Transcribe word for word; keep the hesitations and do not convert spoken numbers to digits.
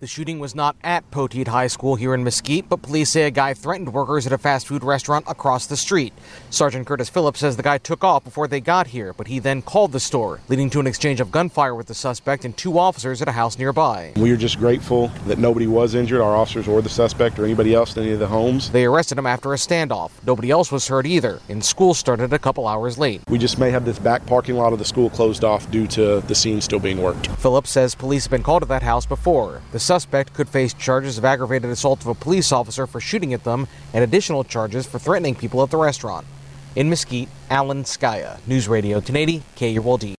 The shooting was not at Poteet High School here in Mesquite, but police say a guy threatened workers at a fast food restaurant across the street. Sergeant Curtis Phillips says the guy took off before they got here, but he then called the store, leading to an exchange of gunfire with the suspect and two officers at a house nearby. We are just grateful that nobody was injured, our officers or the suspect or anybody else in any of the homes. They arrested him after a standoff. Nobody else was hurt either, and school started a couple hours late. We just may have this back parking lot of the school closed off due to the scene still being worked. Phillips says police have been called to that house before. The suspect could face charges of aggravated assault of a police officer for shooting at them and additional charges for threatening people at the restaurant. In Mesquite, Alan Skaya, News Radio ten eighty K U L D.